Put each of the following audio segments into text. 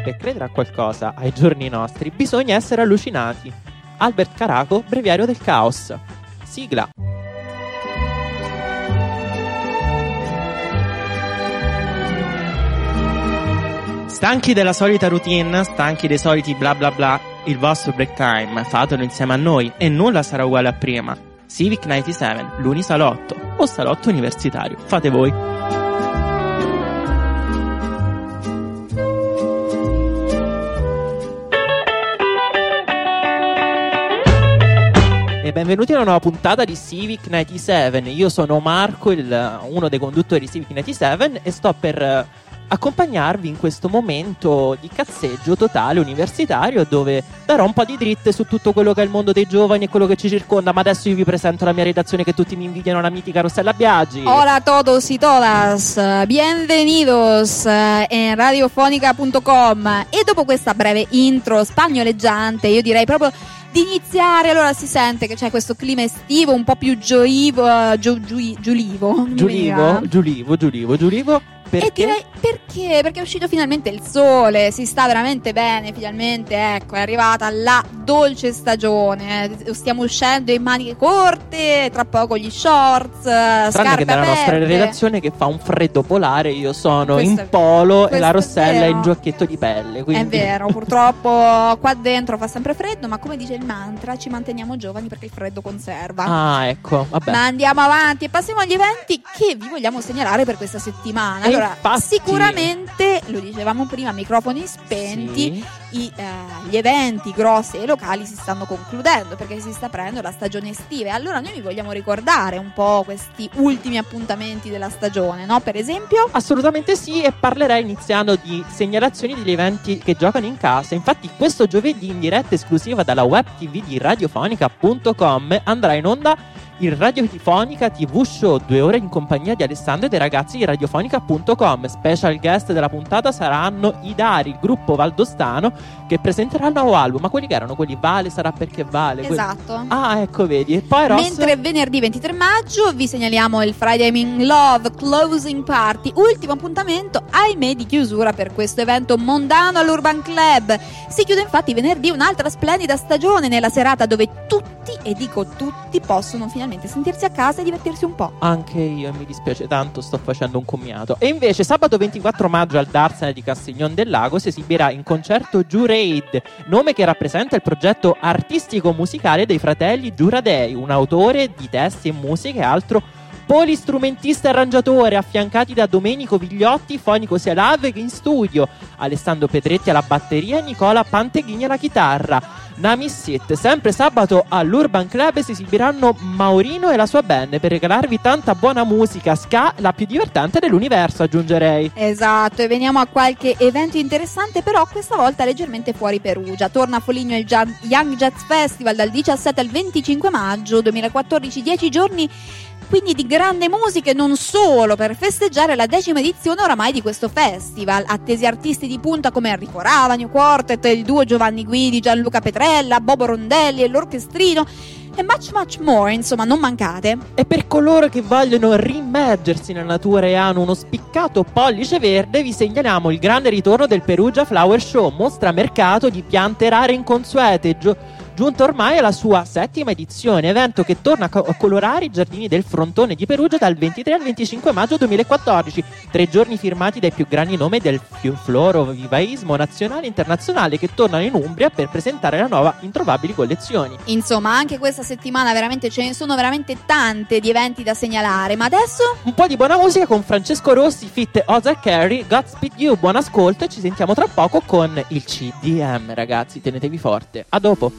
per credere a qualcosa ai giorni nostri bisogna essere allucinati. Albert Caraco, Breviario del Caos. Sigla. Stanchi della solita routine, stanchi dei soliti bla bla bla, il vostro break time fatelo insieme a noi e nulla sarà uguale a prima. Civic 97, l'unisalotto o salotto universitario, fate voi. E benvenuti a una nuova puntata di Civic 97. Io sono Marco, uno dei conduttori di Civic 97 e sto per accompagnarvi in questo momento di cazzeggio totale universitario, dove darò un po' di dritte su tutto quello che è il mondo dei giovani e quello che ci circonda. Ma adesso io vi presento la mia redazione, che tutti mi invidiano, la mitica Rossella Biagi. Hola a todos y todas, bienvenidos en radiofonica.com. E dopo questa breve intro spagnoleggiante, io direi proprio di iniziare. Allora si sente che c'è questo clima estivo un po' più giulivo. Perché? E direi perché? Perché è uscito finalmente il sole, si sta veramente bene, finalmente, ecco, è arrivata la dolce stagione. Stiamo uscendo in maniche corte, tra poco gli shorts, tranne scarpe che nella aperte. nostra redazione che fa un freddo polare, io sono Questo in polo e la questo è Rossella è vero. in giacchetto di pelle, quindi... È vero, purtroppo qua dentro fa sempre freddo, ma come dice il mantra, ci manteniamo giovani perché il freddo conserva. Ah, ecco, vabbè. Ma andiamo avanti e passiamo agli eventi che vi vogliamo segnalare per questa settimana. E Allora, infatti... sicuramente, lo dicevamo prima, microfoni spenti, Sì. gli eventi grossi e locali si stanno concludendo perché si sta aprendo la stagione estiva. E allora noi vi vogliamo ricordare un po' questi ultimi appuntamenti della stagione, no? Per esempio? Assolutamente sì, e parlerei iniziando di segnalazioni degli eventi che giocano in casa. Infatti questo giovedì, in diretta esclusiva dalla web tv di radiofonica.com, andrà in onda il Radiofonica TV Show, 2 ore in compagnia di Alessandro e dei ragazzi di radiofonica.com. Special guest della puntata saranno i Dari, il gruppo valdostano, che presenterà il nuovo album. Ma quelli che erano quelli Vale sarà perché vale. Esatto. Ah, ecco, vedi. E poi Ross... Mentre venerdì 23 maggio vi segnaliamo il Friday I'm in Love Closing Party, ultimo appuntamento, ahimè, di chiusura per questo evento mondano all'Urban Club. Si chiude infatti venerdì un'altra splendida stagione, nella serata dove tutti, e dico tutti, possono finalmente sentirsi a casa e divertirsi un po'. Anche io, mi dispiace tanto, sto facendo un commiato. E invece sabato 24 maggio al Darsena di Castiglion del Lago si esibirà in concerto Juraid, nome che rappresenta il progetto artistico musicale dei fratelli Giuradei, un autore di testi e musiche e altro polistrumentista e arrangiatore, affiancati da Domenico Vigliotti, fonico sia live che in studio, Alessandro Pedretti alla batteria e Nicola Panteghini alla chitarra. Nami Sit, sempre sabato all'Urban Club si esibiranno Maurino e la sua band per regalarvi tanta buona musica ska, la più divertente dell'universo, aggiungerei. Esatto, e veniamo a qualche evento interessante, però questa volta leggermente fuori Perugia. Torna a Foligno il Young Jazz Festival dal 17 al 25 maggio 2014, 10 giorni quindi di grande musica, e non solo, per festeggiare la 10ª edizione oramai di questo festival. Attesi artisti di punta come Enrico Ravagno Quartet, il duo Giovanni Guidi, Gianluca Petrella, Bobo Rondelli e l'orchestrino e much more, insomma, non mancate. E per coloro che vogliono rimmergersi nella natura e hanno uno spiccato pollice verde, vi segnaliamo il grande ritorno del Perugia Flower Show, mostra mercato di piante rare inconsuete, giunta ormai alla sua 7ª edizione, evento che torna a colorare i giardini del Frontone di Perugia dal 23 al 25 maggio 2014. 3 giorni firmati dai più grandi nomi del florovivaismo nazionale e internazionale, che tornano in Umbria per presentare la nuova Introvabili collezioni. Insomma, anche questa settimana veramente ce ne sono veramente tante di eventi da segnalare, ma adesso un po' di buona musica con Francesco Rossi feat. Ozar Carey, Godspeed You. Buon ascolto e ci sentiamo tra poco con il CDM, ragazzi, tenetevi forte. A dopo.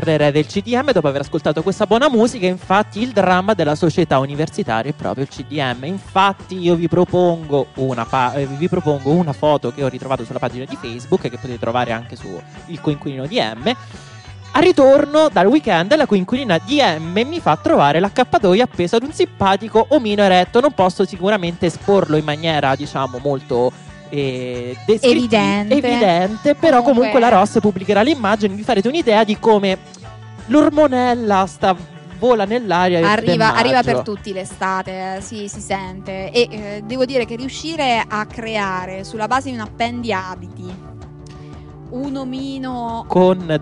essere re del CDM dopo aver ascoltato questa buona musica. Infatti il dramma della società universitaria è proprio il CDM. Infatti io vi propongo una foto che ho ritrovato sulla pagina di Facebook, che potete trovare anche su il coinquilino di M. A ritorno dal weekend, la coinquilina di M mi fa trovare l'accappatoio appeso ad un simpatico omino eretto. Non posso sicuramente esporlo in maniera, diciamo, molto evidente, però comunque la Ross pubblicherà le immagini, vi farete un'idea di come l'ormonella vola nell'aria e arriva per tutti l'estate, sì, si sente. E devo dire che riuscire a creare sulla base di un appendiabiti un omino con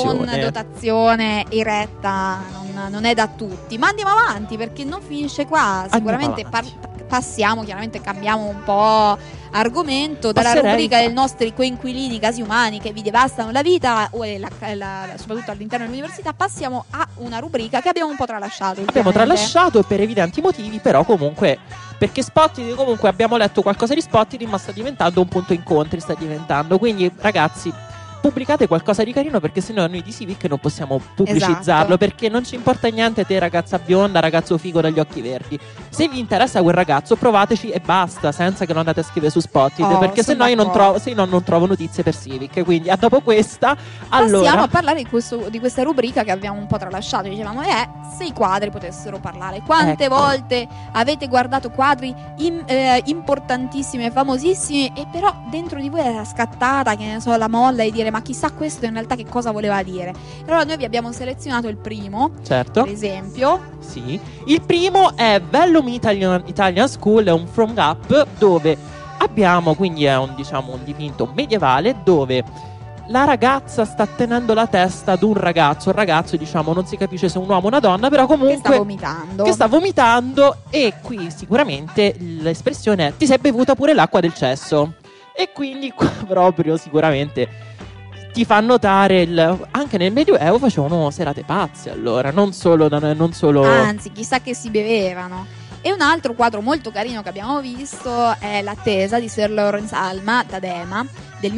dotazione eretta non è da tutti, ma andiamo avanti perché non finisce qua. Sicuramente passiamo, chiaramente cambiamo un po' argomento dalla rubrica dei nostri coinquilini casi umani che vi devastano la vita soprattutto all'interno dell'università. Passiamo a una rubrica che abbiamo un po' tralasciato per evidenti motivi, però comunque perché Spotted, comunque abbiamo letto qualcosa di Spotted, ma sta diventando un punto incontri, quindi ragazzi pubblicate qualcosa di carino, perché sennò noi di Civic non possiamo pubblicizzarlo, esatto. Perché non ci importa niente te ragazza bionda, ragazzo figo dagli occhi verdi. Se vi interessa quel ragazzo provateci e basta, senza che lo andate a scrivere su Spotted, perché sennò io non trovo notizie per Civic. Quindi dopo questa passiamo a parlare di questa rubrica che abbiamo un po' tralasciato. Dicevamo se i quadri potessero parlare. Quante volte avete guardato quadri importantissimi e famosissimi e però dentro di voi era scattata, che ne so, la molla di dire ma chissà questo in realtà che cosa voleva dire. Allora noi vi abbiamo selezionato il primo, certo, per esempio. Sì, il primo è Vellum Italian School, è un from up dove abbiamo, quindi è un dipinto medievale dove la ragazza sta tenendo la testa ad un ragazzo. Il ragazzo, non si capisce se è un uomo o una donna, però comunque che sta vomitando. E qui sicuramente l'espressione è: ti sei bevuta pure l'acqua del cesso. E quindi qua proprio sicuramente ti fa notare anche nel Medioevo facevano serate pazze, allora non solo anzi, chissà che si bevevano. E un altro quadro molto carino che abbiamo visto è L'attesa di Sir Lawrence Alma Tadema del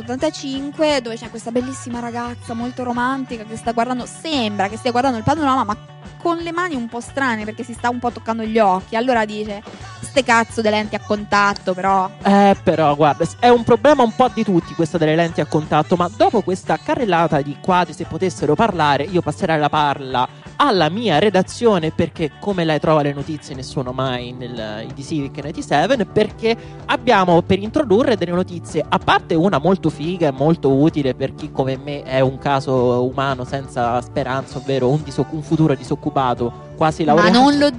1885, dove c'è questa bellissima ragazza molto romantica che sembra che stia guardando il panorama, ma con le mani un po' strane perché si sta un po' toccando gli occhi. Allora dice: ste cazzo delle lenti a contatto, però guarda, è un problema un po' di tutti questa delle lenti a contatto. Ma dopo questa carrellata di quadri, se potessero parlare, io passerei la palla alla mia redazione, perché come lei trova le notizie nessuno mai di Civic 97, perché abbiamo per introdurre delle notizie, a parte una molto figa e molto utile per chi come me è un caso umano senza speranza, ovvero un futuro disoccupato quasi laureato. Ma non lo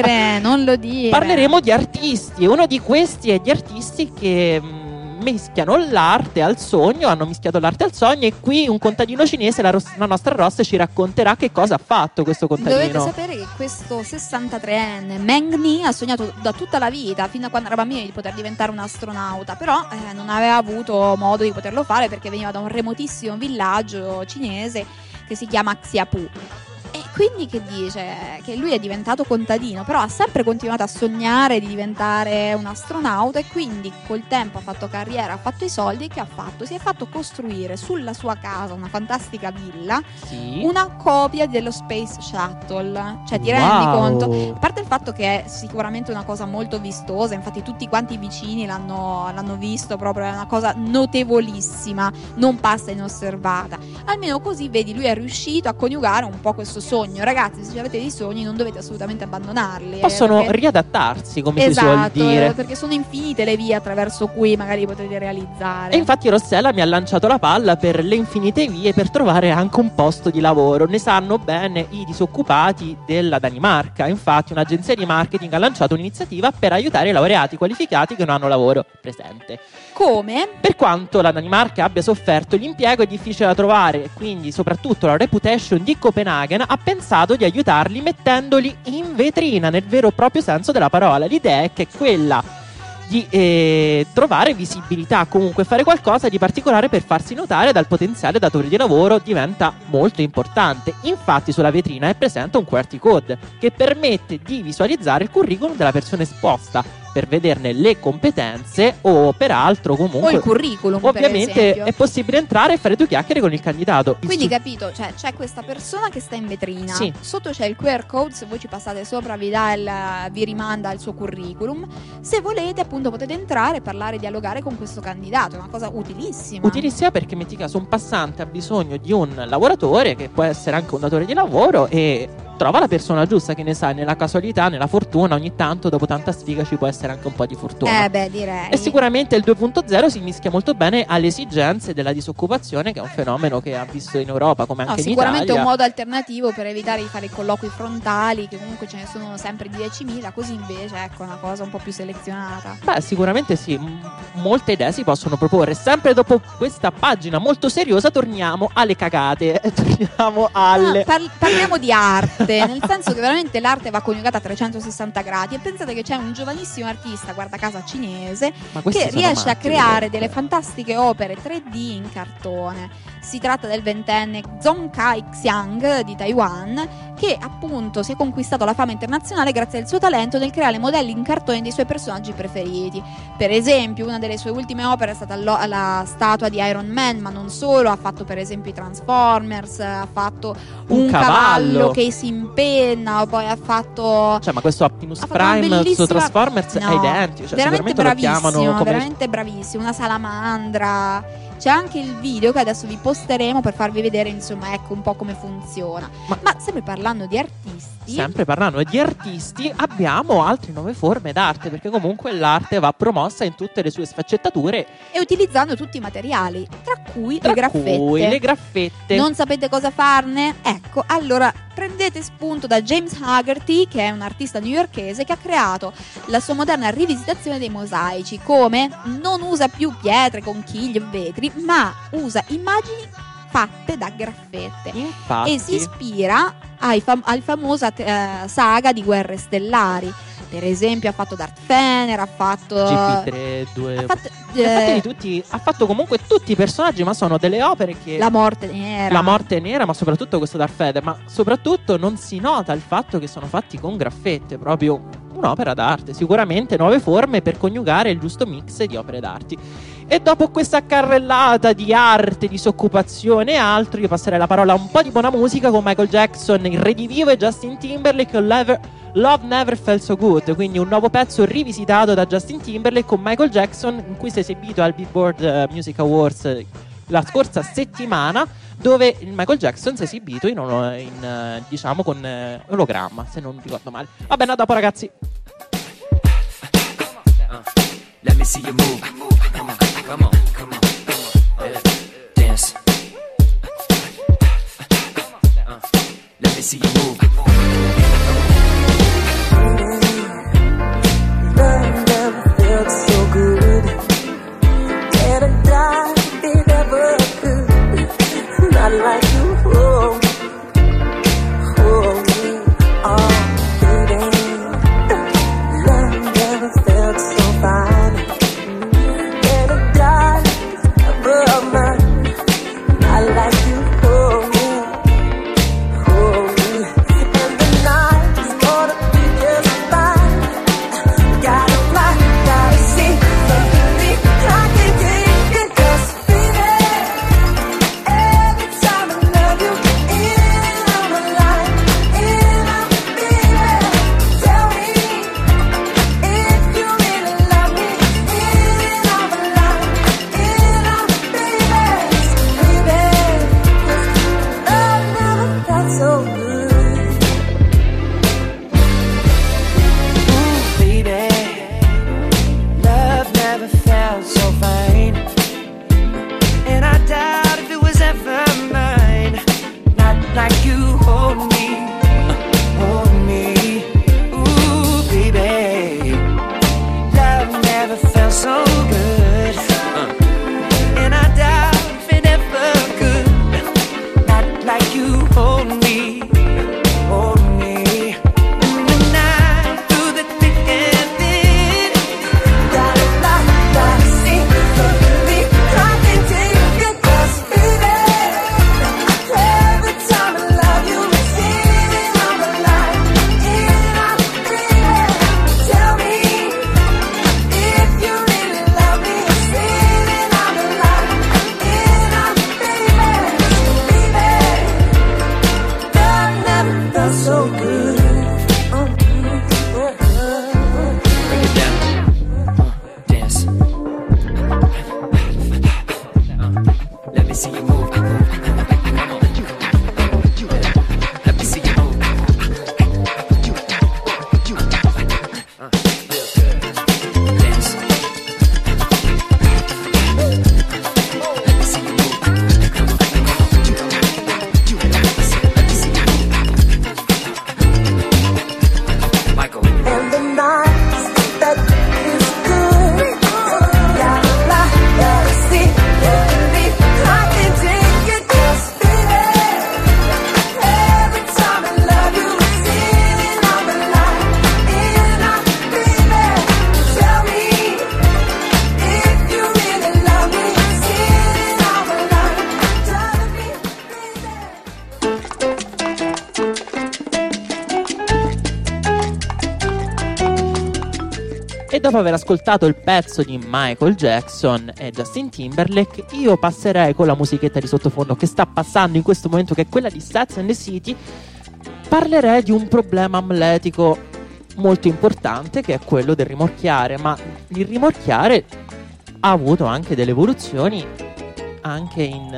dire. Parleremo di artisti, e uno di questi è di artisti che mischiano l'arte al sogno, hanno mischiato l'arte al sogno, e qui un contadino cinese, la nostra Ross ci racconterà che cosa ha fatto questo contadino. Dovete sapere che questo 63enne Meng Ni ha sognato da tutta la vita, fino a quando era bambino, di poter diventare un astronauta, però non aveva avuto modo di poterlo fare perché veniva da un remotissimo villaggio cinese che si chiama Xiapu. E quindi che dice? Che lui è diventato contadino, però ha sempre continuato a sognare di diventare un astronauta, e quindi col tempo ha fatto carriera, ha fatto i soldi, e che ha fatto? Si è fatto costruire sulla sua casa, una fantastica villa, sì, una copia dello Space Shuttle. Cioè ti rendi conto? A parte il fatto che è sicuramente una cosa molto vistosa, infatti tutti quanti i vicini l'hanno visto, proprio è una cosa notevolissima, non passa inosservata. Almeno così, vedi, lui è riuscito a coniugare un po' questo sogno. Ragazzi, se avete dei sogni non dovete assolutamente abbandonarli, possono riadattarsi, come si suol dire, perché sono infinite le vie attraverso cui magari potete realizzare. E infatti Rossella mi ha lanciato la palla per le infinite vie per trovare anche un posto di lavoro. Ne sanno bene i disoccupati della Danimarca. Infatti un'agenzia di marketing ha lanciato un'iniziativa per aiutare i laureati qualificati che non hanno lavoro. Presente. Come? Per quanto la Danimarca abbia sofferto, l'impiego è difficile da trovare, quindi soprattutto la Reputation di Copenaghen ha pensato di aiutarli mettendoli in vetrina nel vero e proprio senso della parola. L'idea è che quella di trovare visibilità, comunque fare qualcosa di particolare per farsi notare dal potenziale datore di lavoro diventa molto importante. Infatti sulla vetrina è presente un QWERTY code che permette di visualizzare il curriculum della persona esposta. per vederne le competenze o peraltro comunque o il curriculum, ovviamente per esempio. è possibile entrare e fare due chiacchiere con il candidato. Quindi capito, cioè c'è questa persona che sta in vetrina, Sì. sotto c'è il QR code, se voi ci passate sopra vi rimanda il suo curriculum, se volete appunto potete entrare e parlare e dialogare con questo candidato, è una cosa utilissima. Utilissima perché metti caso un passante ha bisogno di un lavoratore che può essere anche un datore di lavoro e trova la persona giusta, che ne sai, nella casualità, nella fortuna, ogni tanto dopo tanta sfiga ci può essere anche un po' di fortuna. Direi. E sicuramente il 2.0 si mischia molto bene alle esigenze della disoccupazione, che è un fenomeno che ha visto in Europa come anche in sicuramente Italia. un modo alternativo per evitare di fare i colloqui frontali, che comunque ce ne sono sempre 10.000, così invece ecco una cosa un po' più selezionata. Beh, sicuramente sì, molte idee si possono proporre. Sempre dopo questa pagina molto seriosa torniamo alle cagate, torniamo alle... Parliamo di arte, nel senso che veramente l'arte va coniugata a 360 gradi, e pensate che c'è un giovanissimo artista, guarda caso cinese, che riesce a creare delle fantastiche opere 3D in cartone. Si tratta del 20enne Zhong Kai-xiang di Taiwan, che appunto si è conquistato la fama internazionale grazie al suo talento nel creare modelli in cartone dei suoi personaggi preferiti. Per esempio, una delle sue ultime opere è stata la statua di Iron Man, ma non solo, ha fatto per esempio i Transformers, ha fatto un cavallo che si impenna, poi ha fatto... Cioè, ma questo Optimus Prime su Transformers è identico, cioè, veramente bravissimo, come... veramente bravissimo, una salamandra. C'è anche il video che adesso vi posteremo per farvi vedere, insomma, ecco un po' come funziona. Ma sempre parlando di artisti, abbiamo altre nuove forme d'arte, perché comunque l'arte va promossa in tutte le sue sfaccettature e utilizzando tutti i materiali, tra cui le graffette. Non sapete cosa farne? Ecco, allora prendete spunto da James Haggerty, che è un artista newyorkese che ha creato la sua moderna rivisitazione dei mosaici. Come? Non usa più pietre, conchiglie o vetri, ma usa immagini fatte da graffette. Infatti. E si ispira alla famosa saga di Guerre Stellari. Per esempio ha fatto Darth Vader, ha fatto GP3, ha fatto comunque tutti i personaggi, ma sono delle opere che... La morte nera, ma soprattutto questo Darth Vader, ma soprattutto non si nota il fatto che sono fatti con graffette, proprio un'opera d'arte. Sicuramente nuove forme per coniugare il giusto mix di opere d'arte. E dopo questa carrellata di arte, disoccupazione e altro, io passerei la parola a un po' di buona musica con Michael Jackson in redivivo e Justin Timberlake con Love Never Felt So Good, quindi un nuovo pezzo rivisitato da Justin Timberlake con Michael Jackson, in cui si è esibito al Billboard Music Awards la scorsa settimana, dove il Michael Jackson si è esibito diciamo con ologramma, se non ricordo male. Va bene, a dopo ragazzi. Let me see you move. Come on, come on, come on. Dance. Let me see you move. Love never felt so good. Can I die if it ever could? Not like you hold me, oh baby. Love never felt so fine. Can I die above mine? Not like you hold me. And the night is gonna be just fine. Gotta fly, gotta see, something I can take it. Just baby, every time I love you, in on my life, in on baby. Tell me if you really love me, in on my life, in on baby. Love never felt so good. Ooh, baby, love never felt so fine. And I doubt if it was ever mine. Not like you hold me, hold me. Ooh, baby, love never felt so good. And I doubt if it ever could. Not like you hold me. felt so good. Break it down. Dance. Let me see you move. Come on. Let me see you move. Feel good. Dance. Let me see you move. Come on. Let me see you move. Michael. And the nights that is good. Gotta fly, gotta see, believe I can take it. 'Cause baby, every time I love you, it's in all my life. And I, baby, tell me if you really love me. It's in all my life. Tell me, baby. E dopo aver ascoltato il pezzo di Michael Jackson e Justin Timberlake, io passerei con la musichetta di sottofondo che sta passando in questo momento, che è quella di Sex and the City. Parlerei di un problema amletico molto importante, che è quello del rimorchiare, ma il rimorchiare ha avuto anche delle evoluzioni anche in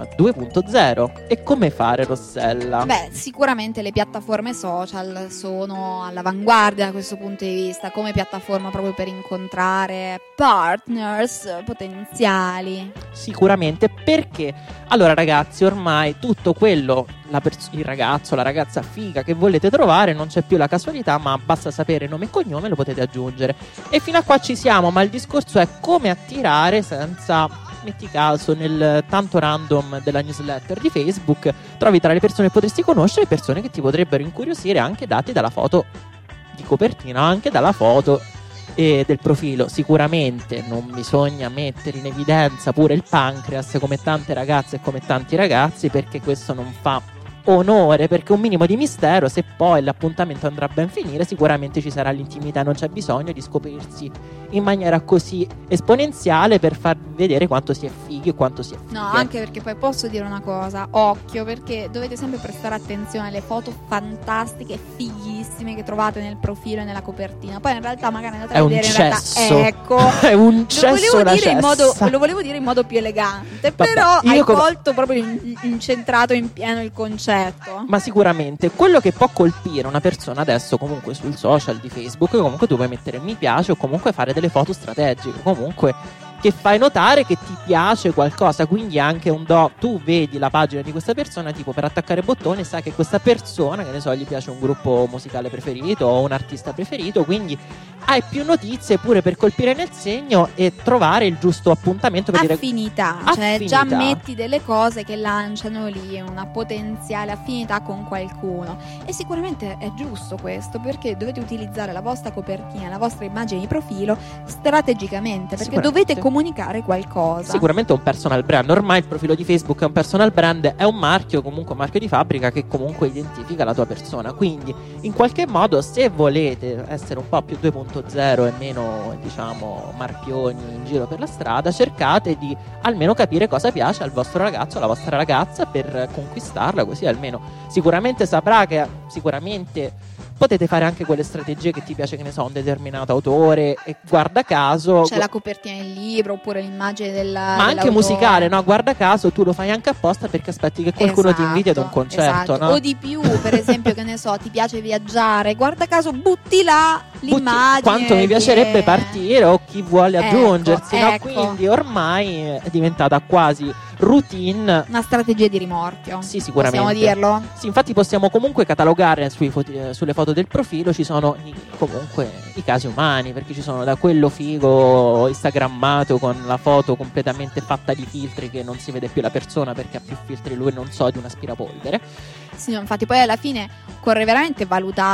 2.0. E come fare, Rossella? Beh, sicuramente le piattaforme social sono all'avanguardia da questo punto di vista, come piattaforma proprio per incontrare partners potenziali. Sicuramente, perché allora ragazzi, ormai tutto quello, il ragazzo, la ragazza figa che volete trovare, non c'è più la casualità, ma basta sapere nome e cognome, lo potete aggiungere. E fino a qua ci siamo, ma il discorso è come attirare senza... Metti caso nel tanto random della newsletter di Facebook trovi tra le persone che potresti conoscere persone che ti potrebbero incuriosire, anche dati dalla foto di copertina, anche dalla foto del profilo. Sicuramente non bisogna mettere in evidenza pure il pancreas come tante ragazze e come tanti ragazzi, perché questo non fa onore, perché un minimo di mistero, se poi l'appuntamento andrà ben finire, sicuramente ci sarà l'intimità, non c'è bisogno di scoprirsi in maniera così esponenziale per far vedere quanto si è fighi e quanto si è fighe. No, anche perché poi posso dire una cosa, occhio, perché dovete sempre prestare attenzione alle foto fantastiche, fighissime che trovate nel profilo e nella copertina. Poi in realtà magari andate È a un vedere cesso. in realtà, ecco, È un cesso, una cessa. lo volevo dire in modo più elegante, Vabbè, però io hai come- colto proprio incentrato in pieno il concetto. Ma sicuramente quello che può colpire una persona adesso, comunque sul social di Facebook, comunque tu puoi mettere mi piace o comunque fare delle foto strategiche, comunque che fai notare che ti piace qualcosa, quindi anche un tu vedi la pagina di questa persona, tipo per attaccare bottone, sai che questa persona, che ne so, gli piace un gruppo musicale preferito o un artista preferito, quindi hai più notizie pure per colpire nel segno e trovare il giusto appuntamento per dire Affinità, cioè già metti delle cose che lanciano lì una potenziale affinità con qualcuno, e sicuramente è giusto questo, perché dovete utilizzare la vostra copertina, la vostra immagine di profilo strategicamente, perché dovete comunicare qualcosa. Sicuramente un personal brand, ormai il profilo di Facebook è un personal brand, è un marchio, comunque un marchio di fabbrica che comunque identifica la tua persona, quindi in qualche modo, se volete essere un po' più 2.0 e meno, diciamo, marchioni in giro per la strada, cercate di almeno capire cosa piace al vostro ragazzo, alla vostra ragazza, per conquistarla, così almeno sicuramente saprà che sicuramente potete fare anche quelle strategie che ti piace, che ne so, un determinato autore, e guarda caso c'è la copertina del libro oppure l'immagine ma anche musicale, no? Guarda caso tu lo fai anche apposta perché aspetti che qualcuno ti inviti ad un concerto, no? O di più, per esempio, che ne so, ti piace viaggiare, guarda caso butti là l'immagine. Quanto mi piacerebbe partire, o chi vuole aggiungersi, no? ecco. Quindi ormai è diventata quasi routine. Una strategia di rimorchio. Sì, sicuramente. Possiamo dirlo? Sì, infatti possiamo comunque catalogare sulle foto del profilo, ci sono comunque i casi umani, perché ci sono da quello figo instagrammato con la foto completamente fatta di filtri che non si vede più la persona perché ha più filtri lui, non so, di un aspirapolvere. Sì, no, infatti poi alla fine occorre veramente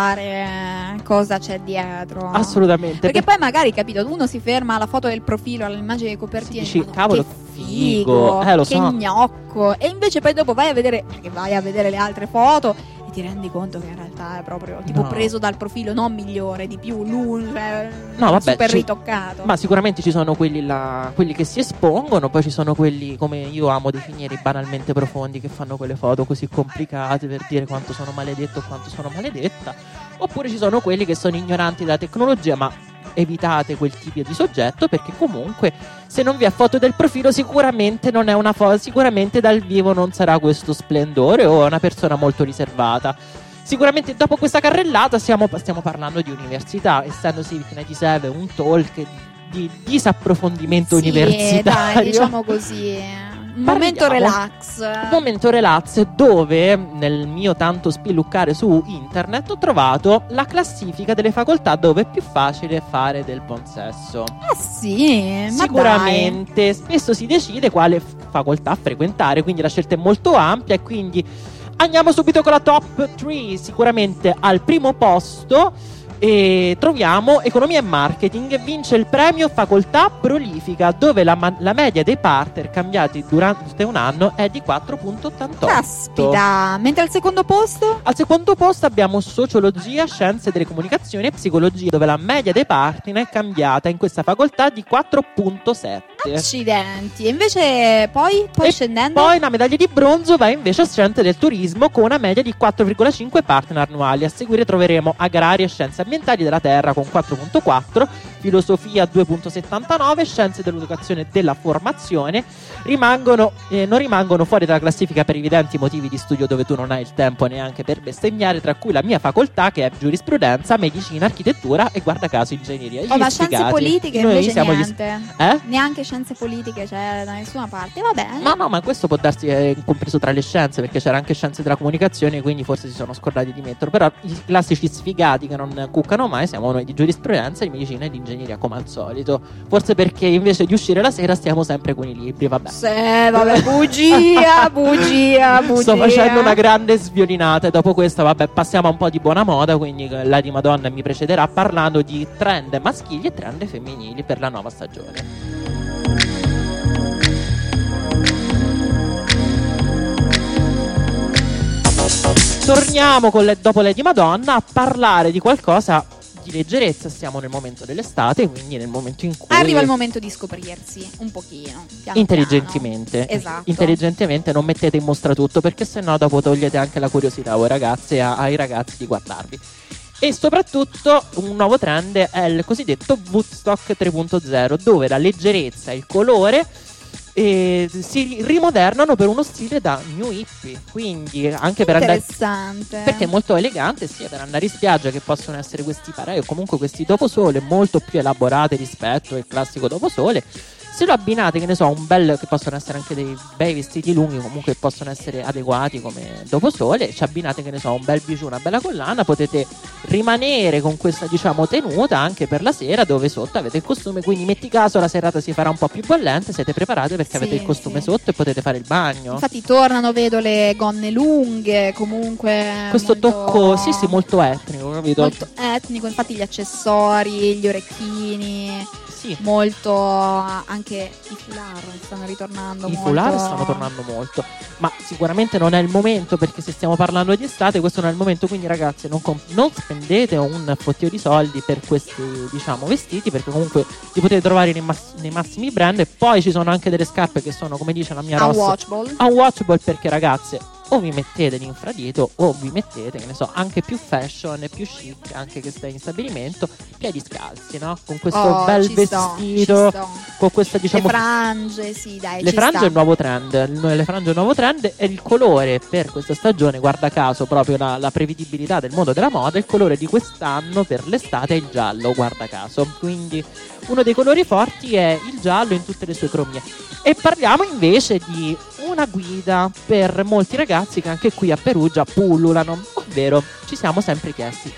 valutare cosa c'è dietro. Assolutamente. Perché poi magari, capito, uno si ferma alla foto del profilo, all'immagine di copertina, Sì, e dice, cavolo, che figo, lo che so. gnocco. E invece poi dopo vai a vedere le altre foto e ti ti rendi conto che in realtà è proprio tipo No. preso dal profilo non migliore, di più cioè, No, vabbè, super ci- ritoccato. Ma sicuramente ci sono quelli là, quelli che si espongono, poi ci sono quelli, come io amo definire, banalmente profondi, che fanno quelle foto così complicate per dire quanto sono maledetto o quanto sono maledetta. Oppure ci sono quelli che sono ignoranti della tecnologia, ma evitate quel tipo di soggetto, perché comunque se non vi è foto del profilo sicuramente non è una foto, sicuramente dal vivo non sarà questo splendore, o è una persona molto riservata. Sicuramente dopo questa carrellata stiamo parlando di università, essendo Civic 97 un talk di disapprofondimento Sì, universitario. dai, diciamo così. Un momento Parliamo. relax. Un momento relax dove nel mio tanto spilluccare su internet ho trovato la classifica delle facoltà dove è più facile fare del buon sesso. Sì, ma Sicuramente spesso si decide quale facoltà frequentare, quindi la scelta è molto ampia e quindi andiamo subito con la top 3. Sicuramente al primo posto troviamo economia e marketing. Vince il premio facoltà prolifica, dove la media dei partner cambiati durante un anno è di 4,88. caspita. Mentre al secondo posto? Al secondo posto abbiamo sociologia, scienze delle comunicazioni e psicologia, dove la media dei partner è cambiata in questa facoltà di 4,7. Accidenti. E invece poi E scendendo? poi una medaglia di bronzo va invece a scienze del turismo, con una media di 4,5 partner annuali. A seguire troveremo agraria e scienze ambientali della terra con 4,4, filosofia 2,79, scienze dell'educazione e della formazione. Non rimangono fuori dalla classifica per evidenti motivi di studio, dove tu non hai il tempo neanche per bestemmiare, tra cui la mia facoltà, che è giurisprudenza, medicina, architettura e guarda caso ingegneria. Gli ma scienze sfigati. politiche Noi invece siamo niente. Eh? Neanche scienze politiche c'è da nessuna parte. Vabbè. Ma no, ma questo può darsi compreso tra le scienze, perché c'era anche scienze della comunicazione, quindi forse si sono scordati di metterlo. Però i classici sfigati che non cuccano mai siamo noi di giurisprudenza, di medicina e di ingegneria, come al solito. Forse perché invece di uscire la sera stiamo sempre con i libri, vabbè. Sì, vabbè, bugia. Sto facendo una grande sviolinata e dopo questa, vabbè, passiamo a un po' di buona moda, quindi Lady Madonna mi precederà parlando di trend maschili e trend femminili per la nuova stagione. Torniamo dopo Lady Madonna a parlare di qualcosa di leggerezza. Siamo nel momento dell'estate, quindi nel momento in cui Arriva il momento di scoprirsi un pochino. Piano intelligentemente. piano. Esatto. Intelligentemente non mettete in mostra tutto, perché sennò dopo togliete anche la curiosità a voi ragazze e ai ragazzi di guardarvi. E soprattutto un nuovo trend è il cosiddetto Woodstock 3.0, dove la leggerezza e il colore si rimodernano per uno stile da new hippie, quindi anche per andare, Interessante. perché è molto elegante sia per andare in spiaggia, che possono essere questi parei o comunque questi doposole molto più elaborati rispetto al classico doposole. Se lo abbinate, che ne so, che possono essere anche dei bei vestiti lunghi, comunque possono essere adeguati come doposole, ci abbinate, che ne so, un bel bijou, una bella collana, potete rimanere con questa, diciamo, tenuta anche per la sera, dove sotto avete il costume, quindi metti caso la serata si farà un po' più bollente, siete preparate perché avete il costume sotto e potete fare il bagno. Infatti tornano, vedo, le gonne lunghe, comunque Questo molto, tocco, sì, molto etnico, capito? molto etnico, infatti gli accessori, gli orecchini, Sì. molto, anche i foulard stanno ritornando I molto. foulard stanno tornando molto, ma sicuramente non è il momento, perché se stiamo parlando di estate questo non è il momento, quindi ragazzi non spendete un fottio di soldi per questi, diciamo, vestiti, perché comunque li potete trovare nei massimi brand. E poi ci sono anche delle scarpe che sono, come dice la mia Ross, unwatchable, perché ragazze o vi mettete l'infradito o vi mettete, che ne so, anche più fashion e più chic, anche che stai in stabilimento, piedi scalzi, no? Con questo bel vestito, con questa, diciamo, le frange, sì, dai, le ci frange sta. è il nuovo trend. Le frange è il nuovo trend, e il colore per questa stagione, guarda caso, proprio la prevedibilità del mondo della moda, il colore di quest'anno per l'estate è il giallo, guarda caso. Quindi uno dei colori forti è il giallo in tutte le sue cromie. E parliamo invece di una guida per molti ragazzi che anche qui a Perugia pullulano, ovvero ci siamo sempre chiesti: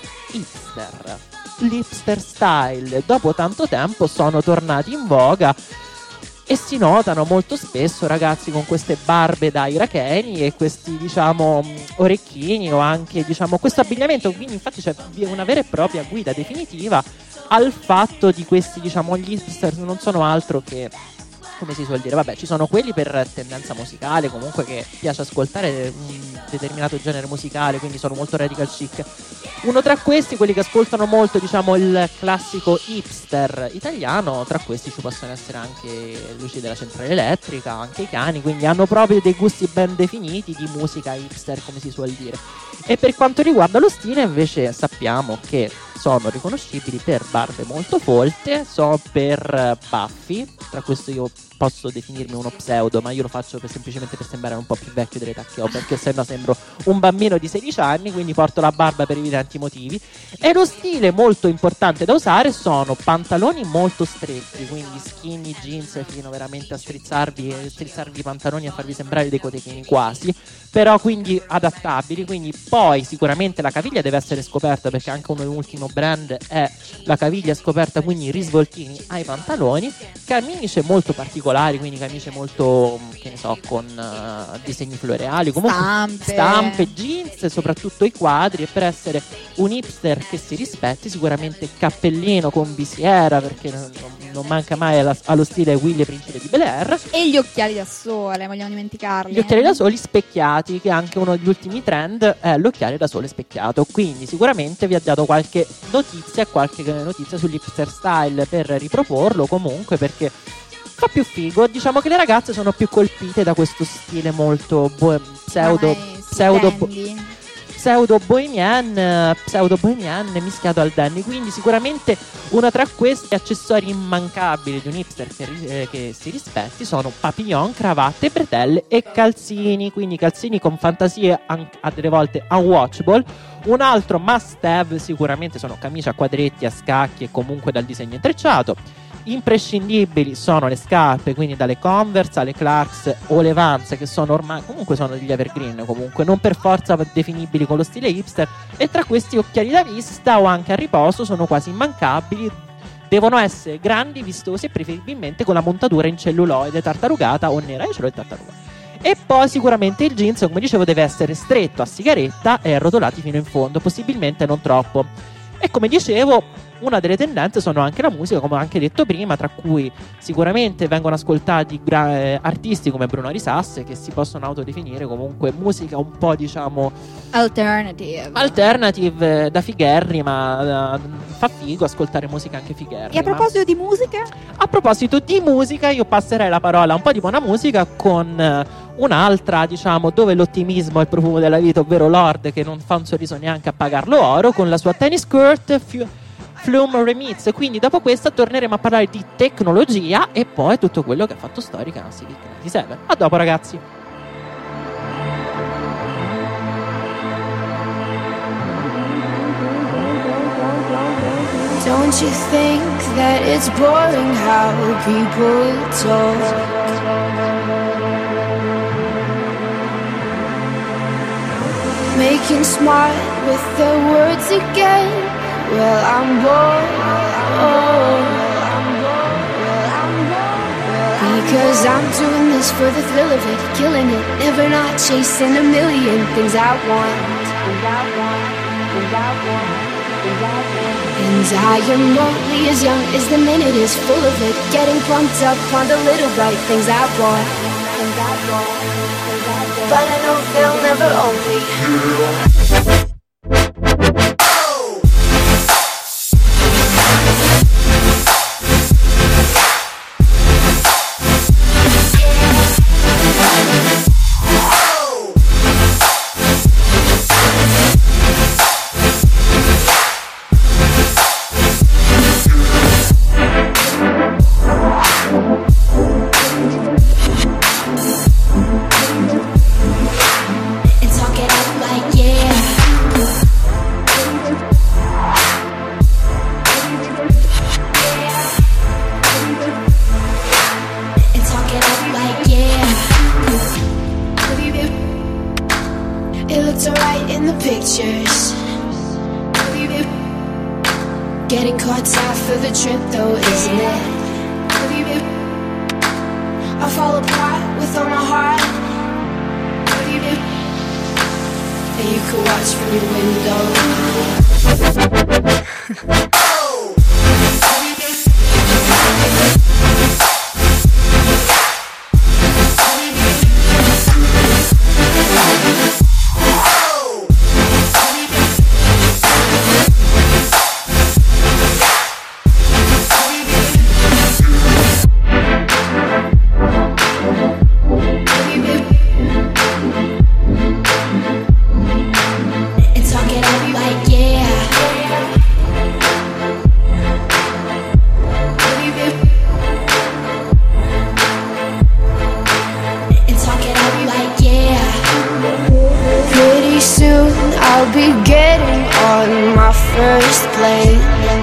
l'hipster style dopo tanto tempo sono tornati in voga e si notano molto spesso ragazzi con queste barbe da iracheni e questi, diciamo, orecchini, o anche, diciamo, questo abbigliamento. Quindi infatti c'è una vera e propria guida definitiva al fatto di questi, diciamo, gli hipster non sono altro che come si suol dire. Vabbè, ci sono quelli per tendenza musicale, comunque che piace ascoltare un determinato genere musicale, quindi sono molto radical chic. Uno tra questi, quelli che ascoltano molto, diciamo, il classico hipster italiano, tra questi ci possono essere anche Luci della Centrale Elettrica, anche i Cani, quindi hanno proprio dei gusti ben definiti di musica hipster, come si suol dire. E per quanto riguarda lo stile, invece, sappiamo che sono riconoscibili per barbe molto folte, per baffi. Tra questo io posso definirmi uno pseudo, ma io lo faccio semplicemente per sembrare un po' più vecchio dell'età che ho, perché sennò sembro un bambino di 16 anni, quindi porto la barba per evidenti motivi. E lo stile molto importante da usare sono pantaloni molto stretti, quindi skinny jeans fino veramente a strizzarvi i pantaloni, a farvi sembrare dei cotechini quasi, però quindi adattabili. Quindi poi sicuramente la caviglia deve essere scoperta, perché anche un ultimo brand è la caviglia scoperta, quindi risvoltini ai pantaloni, camicie molto particolari, quindi camicie molto, che ne so, con disegni floreali, comunque stampe, jeans, soprattutto i quadri. E per essere un hipster che si rispetti, sicuramente cappellino con visiera, perché non manca mai allo stile Willy Principe di Bel-Air. E gli occhiali da sole, vogliamo dimenticarli. Gli occhiali da sole specchiati, che è anche uno degli ultimi trend, è l'occhiale da sole specchiato. Quindi sicuramente vi ha dato qualche notizia sull'hipster style per riproporlo, comunque, perché fa più figo. Diciamo che le ragazze sono più colpite da questo stile molto pseudo bohemian mischiato al dandy. Quindi sicuramente uno tra questi accessori immancabili di un hipster che si rispetti sono papillon, cravatte, bretelle e calzini. Quindi calzini con fantasie a delle volte unwatchable. Un altro must have sicuramente sono camicie a quadretti, a scacchi e comunque dal disegno intrecciato. Imprescindibili sono le scarpe, quindi dalle Converse alle Clarks o le Vans, che sono ormai comunque sono degli evergreen, comunque non per forza definibili con lo stile hipster. E tra questi occhiali da vista o anche a riposo sono quasi immancabili. Devono essere grandi, vistosi e preferibilmente con la montatura in celluloide tartarugata o nera. Io ce l'ho in tartarugata. E poi sicuramente il jeans, come dicevo, deve essere stretto a sigaretta e arrotolati fino in fondo, possibilmente non troppo. E come dicevo, una delle tendenze sono anche la musica, come ho anche detto prima, tra cui sicuramente vengono ascoltati artisti come Bruno Risas, che si possono autodefinire comunque musica un po', diciamo, alternative da figherri, ma fa figo ascoltare musica anche figherri. E a proposito di musica? A proposito di musica, io passerei la parola a un po' di buona musica con un'altra, diciamo, dove l'ottimismo è il profumo della vita, ovvero Lorde, che non fa un sorriso neanche a pagarlo oro, con la sua Tennis Skirt Flume Remix. Quindi dopo questa torneremo a parlare di tecnologia e poi tutto quello che ha fatto storica a Civic 97. A dopo, ragazzi. Don't you think that it's boring how people talk? Making smart with their words again. Well, I'm bored. Because I'm doing this for the thrill of it, killing it, never not chasing a million things I want. And I am only as young as the minute is full of it, getting pumped up on the little bright things I want. But I know they'll never own me. Getting caught out for the trip though, isn't it? I fall apart with all my heart. And you could watch from your window. getting on my first plane.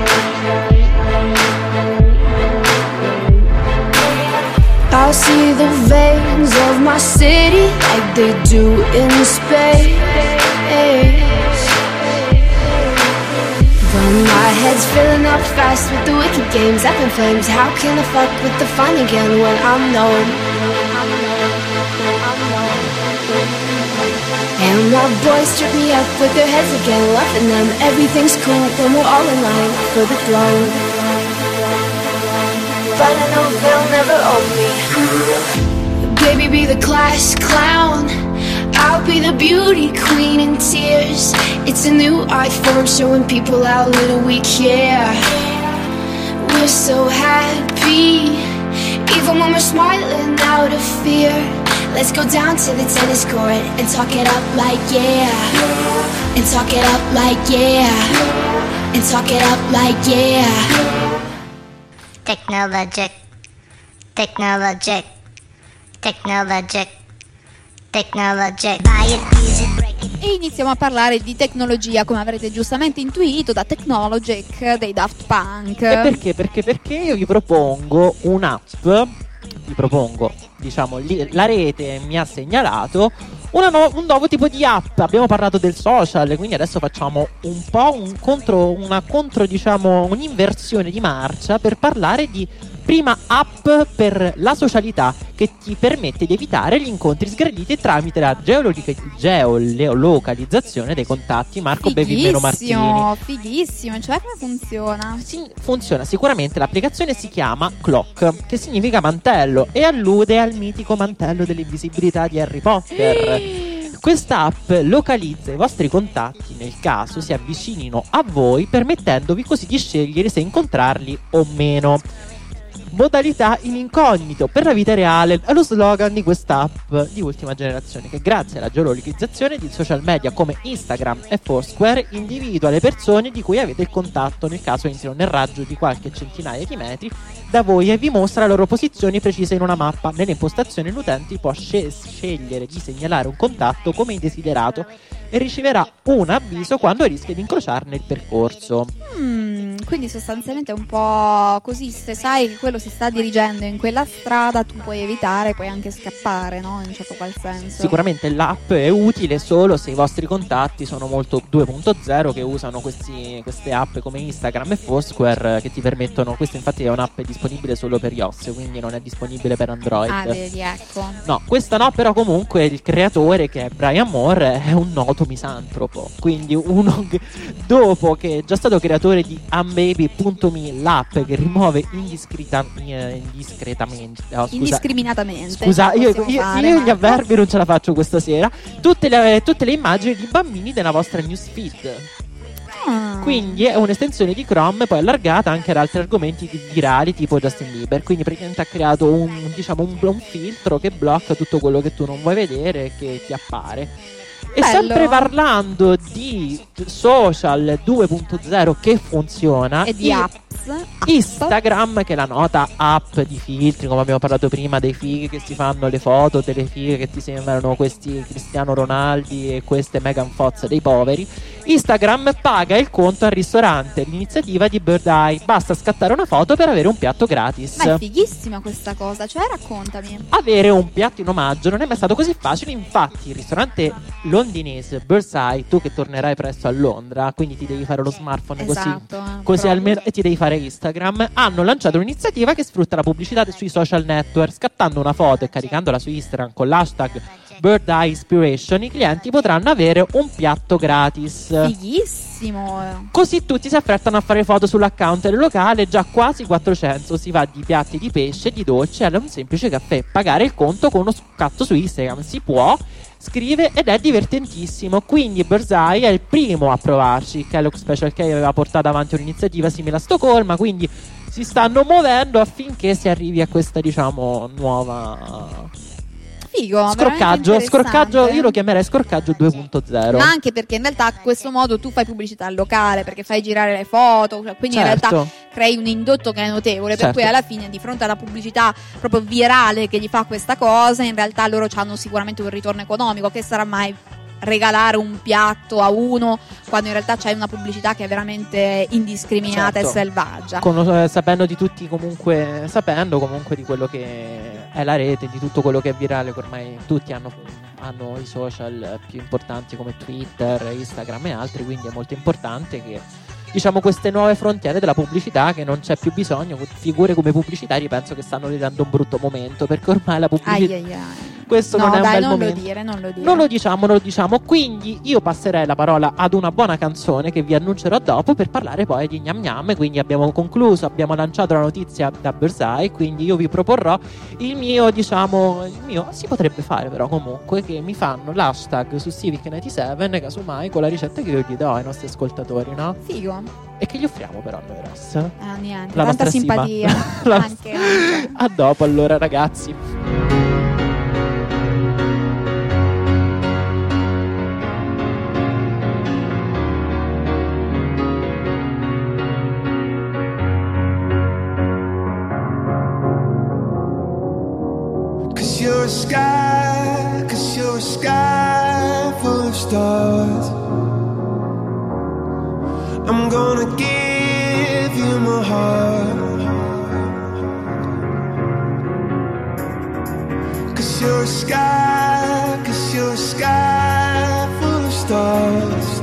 I'll see the veins of my city like they do in space. But my head's filling up fast with the wicked games up in flames. How can I fuck with the fun again when I'm known? And my boys trip me up with their heads again, loving them. Everything's cool when we're all in line for the throne. But I know they'll never own me. Baby, be the class clown. I'll be the beauty queen in tears. It's a new art form showing people how little we care. We're so happy, even when we're smiling out of fear. Let's go down to the tennis court and talk it up like yeah. And talk it up like yeah. And talk it up like yeah. Technologic, technologic, technologic, technologic. Buy it, use it, break it. E iniziamo a parlare di tecnologia, come avrete giustamente intuito, da Technologic dei Daft Punk. E perché io vi propongo un'app, diciamo, la rete mi ha segnalato un nuovo tipo di app. Abbiamo parlato del social, quindi adesso facciamo un po' un'inversione di marcia per parlare di prima app per la socialità che ti permette di evitare gli incontri sgraditi tramite la geolocalizzazione dei contatti. Marco Bevi Meno Martini. Fighissimo, cioè come funziona? Funziona sicuramente. L'applicazione si chiama Clock, che significa mantello e allude al mitico mantello dell'invisibilità di Harry Potter. Questa app localizza i vostri contatti nel caso si avvicinino a voi, permettendovi così di scegliere se incontrarli o meno. Modalità in incognito per la vita reale è lo slogan di quest'app di ultima generazione, che grazie alla geolocalizzazione di social media come Instagram e Foursquare individua le persone di cui avete il contatto nel caso entrino nel raggio di qualche centinaia di metri da voi e vi mostra le loro posizioni precise in una mappa. Nelle impostazioni l'utente può scegliere di segnalare un contatto come indesiderato e riceverà un avviso quando rischia di incrociarne il percorso. Quindi sostanzialmente è un po' così, se sai che quello si sta dirigendo in quella strada tu puoi evitare, puoi anche scappare, no? In un certo qual senso. Sicuramente l'app è utile solo se i vostri contatti sono molto 2.0, che usano queste app come Instagram e Foursquare, che ti permettono. Questa infatti è un'app disponibile solo per iOS, quindi non è disponibile per Android. Ah, vedi, ecco. No, questa no, però comunque il creatore, che è Brian Moore, è un noto misantropo, quindi uno dopo che è già stato creatore di Unbaby.me, l'app che rimuove indiscriminatamente. Scusa, io gli avverbi non ce la faccio questa sera. Tutte le immagini di bambini della vostra newsfeed. Quindi è un'estensione di Chrome poi allargata anche ad altri argomenti virali tipo Justin Bieber. Quindi praticamente ha creato un filtro che blocca tutto quello che tu non vuoi vedere e che ti appare. E sempre parlando di social 2.0 che funziona e di apps, Instagram, che è la nota app di filtri, come abbiamo parlato prima, dei fighi che si fanno le foto, delle fighe che ti sembrano questi Cristiano Ronaldi e queste Megan Fox dei poveri. Instagram paga il conto al ristorante, l'iniziativa di Bird Eye. Basta scattare una foto per avere un piatto gratis. Ma è fighissima questa cosa, cioè raccontami. Avere un piatto in omaggio non è mai stato così facile. Infatti il ristorante londinese Bird's Eye, tu che tornerai presto a Londra, quindi ti devi fare lo smartphone, così almeno, e ti devi fare Instagram, hanno lanciato un'iniziativa che sfrutta la pubblicità sui social network. Scattando una foto e caricandola su Instagram con l'hashtag Bird Eye Inspiration, i clienti potranno avere un piatto gratis. Fighissimo. Così tutti si affrettano a fare foto sull'account del locale, già quasi 400. Si va di piatti di pesce, di dolce a un semplice caffè. Pagare il conto con uno scatto su Instagram si può, scrive, ed è divertentissimo. Quindi Bird's Eye è il primo a provarci. Kellogg Special K aveva portato avanti un'iniziativa simile a Stoccolma, quindi si stanno muovendo affinché si arrivi a questa, diciamo, nuova... Figo, scroccaggio, io lo chiamerei scroccaggio 2.0. Ma anche perché in realtà a questo modo tu fai pubblicità al locale, perché fai girare le foto, quindi in realtà crei un indotto che è notevole, per cui alla fine di fronte alla pubblicità proprio virale che gli fa questa cosa, in realtà loro hanno sicuramente un ritorno economico, che sarà mai regalare un piatto a uno quando in realtà c'è una pubblicità che è veramente indiscriminata Certo. e selvaggia. Sapendo di tutti comunque, sapendo comunque di quello che è la rete, di tutto quello che è virale, che ormai tutti hanno i social più importanti come Twitter, Instagram e altri, quindi è molto importante che, diciamo, queste nuove frontiere della pubblicità, che non c'è più bisogno, figure come pubblicitari penso che stanno vivendo un brutto momento, perché ormai la pubblicità, questo No, non è un dai, bel non lo momento. dire, non lo dire. Non lo diciamo, quindi io passerei la parola ad una buona canzone che vi annuncerò dopo per parlare poi di Gnam Gnam. Quindi abbiamo concluso, abbiamo lanciato la notizia da Bersai, quindi io vi proporrò il mio si potrebbe fare però comunque, che mi fanno l'hashtag su Civic97 casomai con la ricetta che io gli do ai nostri ascoltatori, no? Figo. E che gli offriamo però noi Ross? Niente, La tanta nostra stima. simpatia. La anche. A dopo allora ragazzi. Cause you're a sky full of stars. I'm gonna give you my heart. Cause you're a sky full of stars.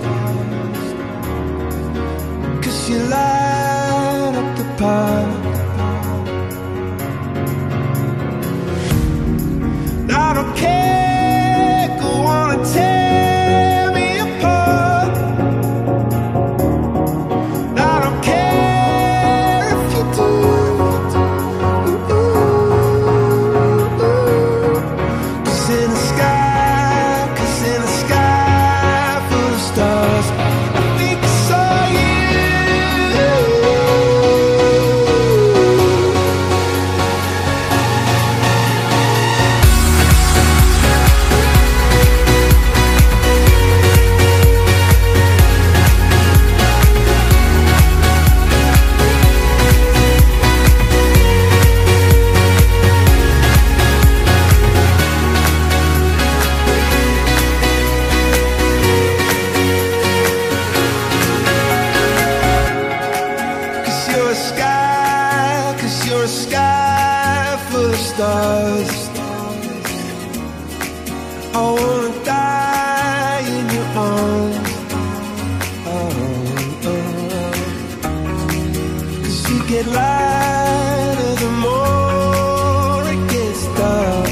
Cause you light up the path. I don't care, go on and tear me apart. I don't care if you do. Cause in the sky full of stars, I think I saw you. Cause you're a sky full of stars. I wanna die in your arms. Cause you get lighter the more it gets dark.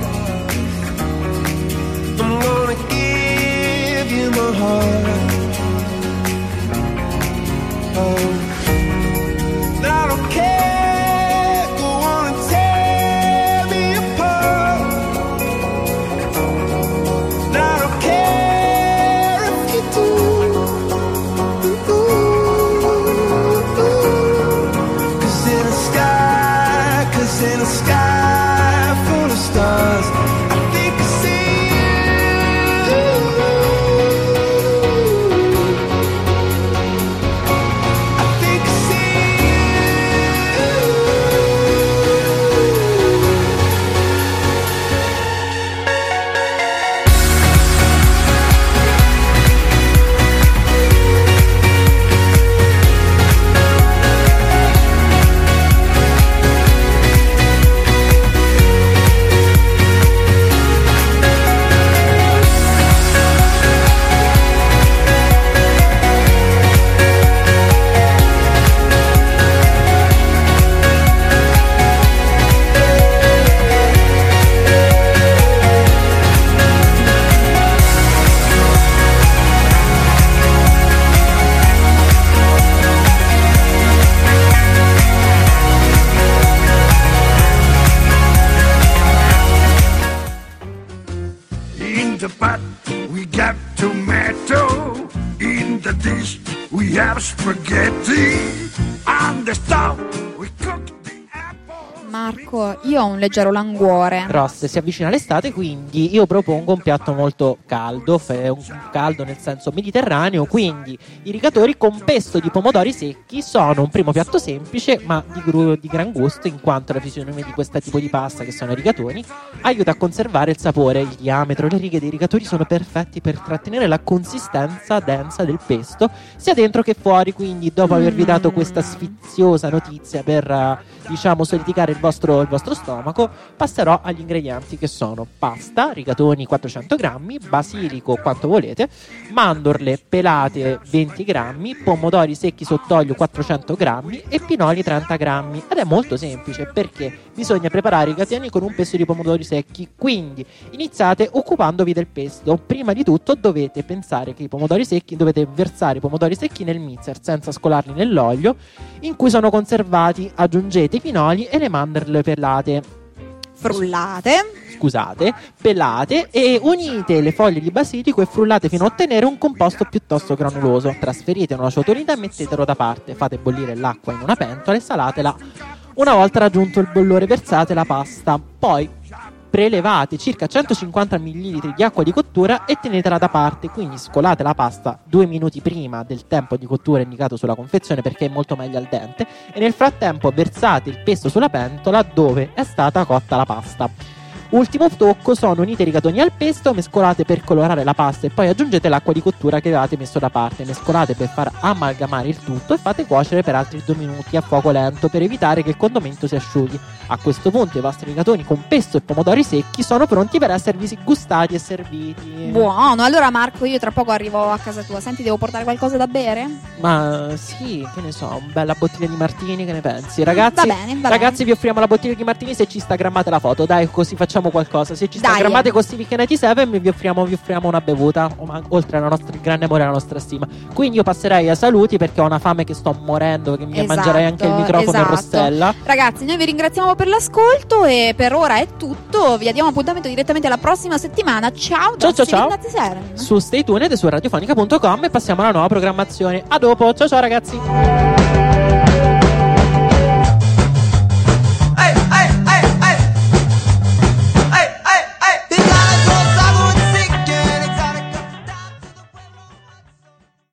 I'm gonna give you my heart. I don't care, go on and tear me apart. I don't care if you do. Cause in a sky full of stars, I think I see you. I think I see In the pot we got tomato. In the dish we have spaghetti. On the stove we cook the apple. Ma Marco, io ho un leggero languore. Rosse, si avvicina l'estate, quindi io propongo un piatto molto caldo, un caldo nel senso mediterraneo, quindi i rigatori con pesto di pomodori secchi sono un primo piatto semplice ma di gran gusto, in quanto la fisionomia di questo tipo di pasta, che sono i rigatoni, aiuta a conservare il sapore, il diametro, le righe dei rigatori sono perfetti per trattenere la consistenza densa del pesto sia dentro che fuori. Quindi dopo avervi dato questa sfiziosa notizia per diciamo solidificare il vostro stomaco, passerò agli ingredienti, che sono pasta, rigatoni 400 grammi, basilico quanto volete, mandorle pelate 20 grammi, pomodori secchi sott'olio 400 grammi e pinoli 30 grammi. Ed è molto semplice perché bisogna preparare i rigatoni con un pesto di pomodori secchi, quindi iniziate occupandovi del pesto. Prima di tutto dovete pensare che dovete versare i pomodori secchi nel mixer senza scolarli nell'olio in cui sono conservati. Aggiungete i pinoli e le mandorle pelate pelate e unite le foglie di basilico e frullate fino a ottenere un composto piuttosto granuloso. Trasferite in una ciotolina e mettetelo da parte. Fate bollire l'acqua in una pentola e salatela. Una volta raggiunto il bollore versate la pasta, poi prelevate circa 150 ml di acqua di cottura e tenetela da parte. Quindi scolate la pasta 2 minuti prima del tempo di cottura indicato sulla confezione, perché è molto meglio al dente, e nel frattempo versate il pesto sulla pentola dove è stata cotta la pasta. Ultimo tocco, sono unite i rigatoni al pesto, mescolate per colorare la pasta e poi aggiungete l'acqua di cottura che avevate messo da parte. Mescolate per far amalgamare il tutto e fate cuocere per altri 2 minuti a fuoco lento per evitare che il condimento si asciughi. A questo punto i vostri rigatoni con pesto e pomodori secchi sono pronti per esservi gustati e serviti. Buono, allora Marco, io tra poco arrivo a casa tua. Senti, devo portare qualcosa da bere? Ma sì, che ne so, una bella bottiglia di Martini, che ne pensi? Ragazzi, Va bene. ragazzi, vi offriamo la bottiglia di Martini se ci instagrammate la foto, dai, così facciamo qualcosa. Se ci instagrammate con Civic 97 vi offriamo una bevuta, oltre al grande amore e alla nostra stima. Quindi io passerei a saluti perché ho una fame che sto morendo, che mi mangerei anche il microfono in Rossella. Ragazzi, noi vi ringraziamo per l'ascolto e per ora è tutto. Vi diamo appuntamento direttamente alla prossima settimana. Ciao da Civic 97 su Stay Tuned e su radiofonica.com, e passiamo alla nuova programmazione. A dopo, ciao ragazzi.